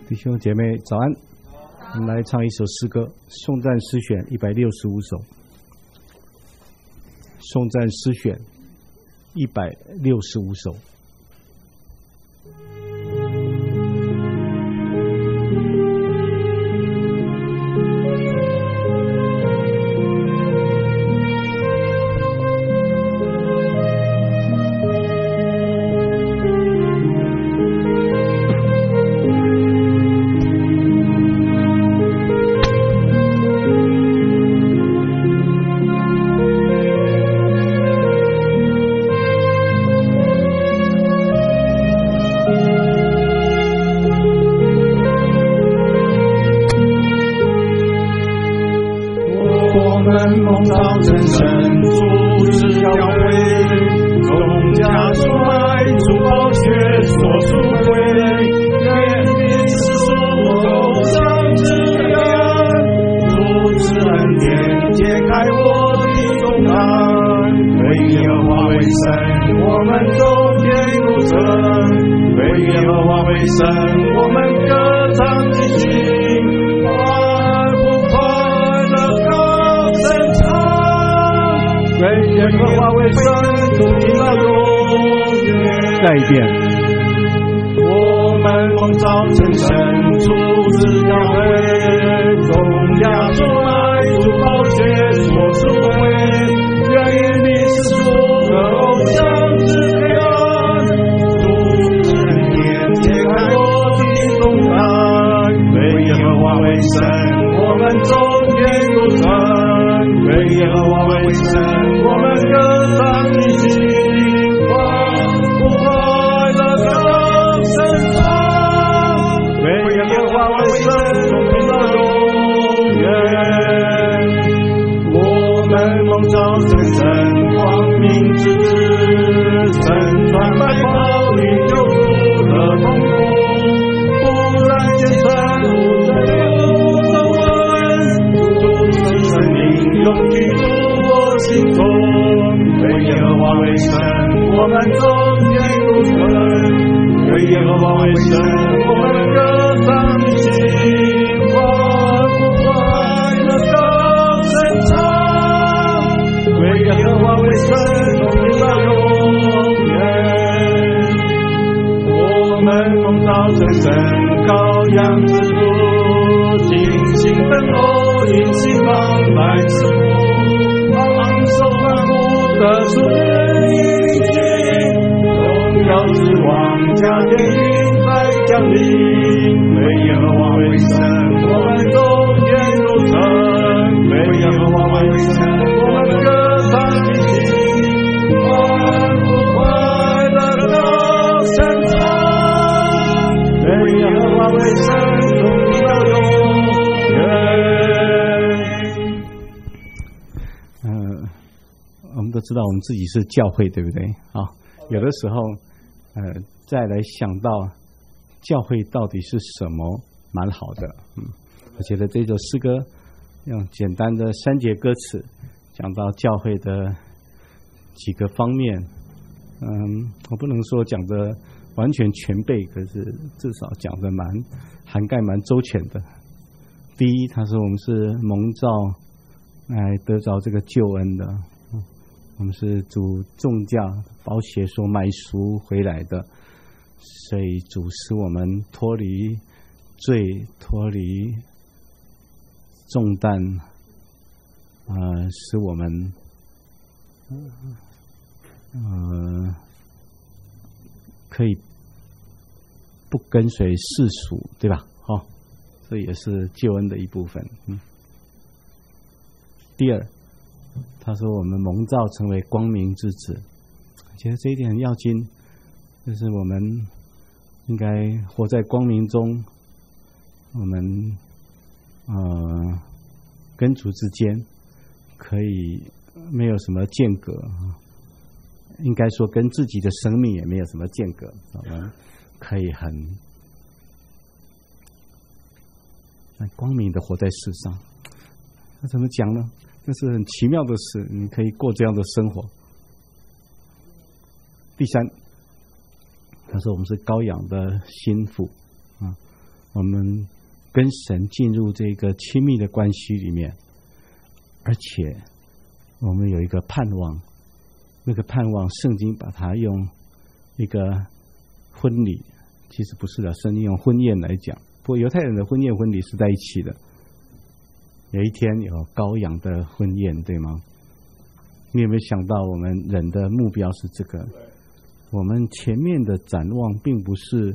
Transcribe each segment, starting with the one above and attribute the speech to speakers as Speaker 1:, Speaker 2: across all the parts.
Speaker 1: 弟兄姐妹早安，我们来唱一首诗歌，颂赞诗选165首。颂赞诗选165首。再一遍，
Speaker 2: 我们蒙召成圣，出自教会，从家出来，主宝血所赎回，愿意你是主和偶像之黑暗，主之恩典解开我的重担，为耶和华为神，我们中间有神，为耶和华为神，我们歌唱的心。照神神光明之子，身穿白袍与救赎的痛苦，不然见神无罪的问，主是生命永居住我心中，为耶和华为神，我们中间有神，为耶和华为神，我们歌唱的心，欢呼快乐高声唱。为耶和华为神，直到永远。我们奉召成圣，羔羊之主，尽心等候，因心方来之福，昂首欢呼的出应许，荣耀之王加天云在降临。为耶和华为神，我们中间有神，为耶和华为神，我们歌唱的心，欢呼快乐的高声唱，为耶和华为神，从到永远。
Speaker 1: 我们都知道我们自己是教会，对不对？有的时候，再来想到教会到底是什么，蛮好的。我觉得这首诗歌用简单的3节歌词讲到教会的几个方面。我不能说讲的完全全备，可是至少讲的涵盖蛮周全的。第一，他说我们是蒙召来得着这个救恩的，我们是主重价宝血所买赎回来的，所以主使我们脱离罪，脱离重担，使我们可以不跟随世俗，对吧？这也是救恩的一部分。第二，他说我们蒙召成为光明之子，其实这一点很要紧，就是我们应该活在光明中，我们跟主之间可以没有什么间隔，应该说跟自己的生命也没有什么间隔，我们可以很光明的活在世上。那怎么讲呢？这是很奇妙的事，你可以过这样的生活。第三，他说我们是羔羊的心腹， 我们跟神进入这个亲密的关系里面，而且我们有一个盼望，那个盼望圣经把它用一个婚礼，其实不是的，圣经用婚宴来讲。不过犹太人的婚宴婚礼是在一起的，有一天有羔羊的婚宴，对吗？你有没有想到我们人的目标是这个？我们前面的展望并不是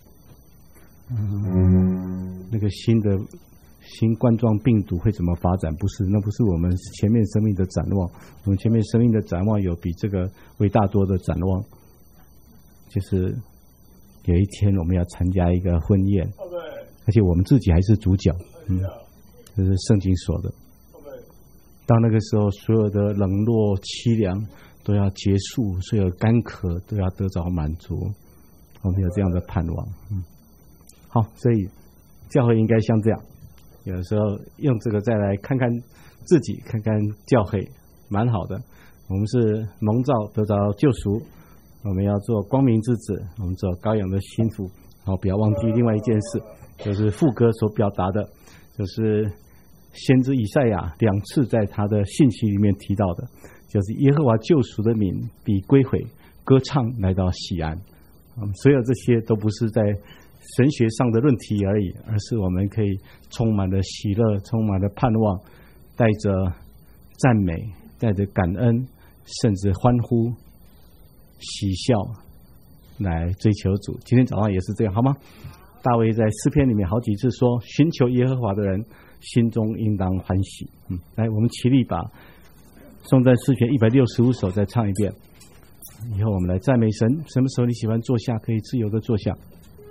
Speaker 1: 那个新冠状病毒会怎么发展，不是，那不是我们前面生命的展望。我们前面生命的展望有比这个伟大多的展望，就是有一天我们要参加一个婚宴，而且我们自己还是主角，这是圣经说的。到那个时候，所有的冷落凄凉都要结束，所有干渴都要得着满足，我们有这样的盼望。好，所以教会应该像这样，有的时候用这个再来看看自己，看看教会，蛮好的。我们是蒙召得着救赎，我们要做光明之子，我们做羔羊的心腹。好，不要忘记另外一件事，就是副歌所表达的，就是先知以赛亚2次在他的信息里面提到的，就是耶和华救赎的民必归回，歌唱来到西安。所有这些都不是在神学上的论题而已，而是我们可以充满了喜乐，充满了盼望，带着赞美，带着感恩，甚至欢呼喜笑来追求主。今天早上也是这样，好吗？大卫在诗篇里面好几次说，寻求耶和华的人心中应当欢喜。来，我们齐力把颂赞诗篇165首再唱一遍，以后我们来赞美神。什么时候你喜欢坐下，可以自由的坐下。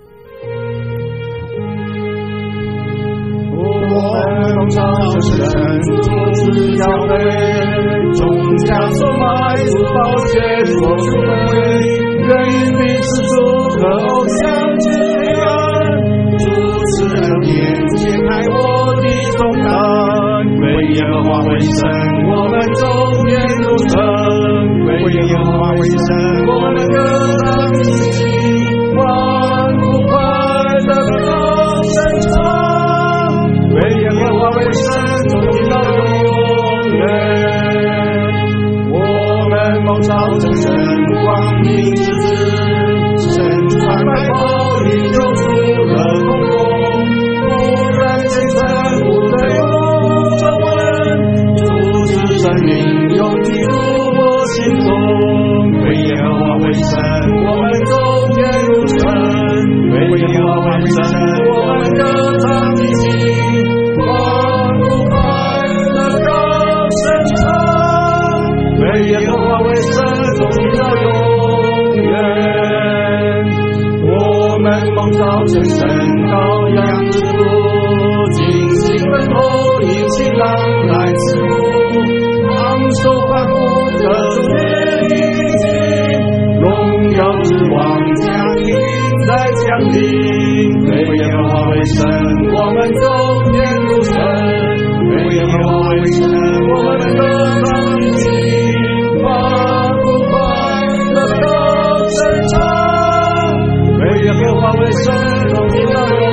Speaker 2: 我们唱神主之教会，众家所埋伏，宝血所赎回，人彼此主和偶像之黑暗，主持人面前开我的重担，为耶和华为神，我们终年如神，为耶和华为神，我们歌唱自己，欢呼快乐高声唱，为耶和华为神，从今到永远。我们蒙召成神光明之子，身穿白袍，领救赎了通工，不然见神不对我皱纹，主之生命永记入我心中，为耶和华为神，我们终天如神，为耶和华为神，我们歌唱自己，欢呼快乐高声唱，为耶和华为神，从今到永远。我们蒙召成神羔羊之父，尽心奔后引起浪来刺骨，昂首欢呼得主的应许，荣耀之王降临在降临，为耶和华为神，我们终天如神，为耶和华为神，我们歌唱自己，欢呼快乐高声唱，为耶和华为神，从今到永远。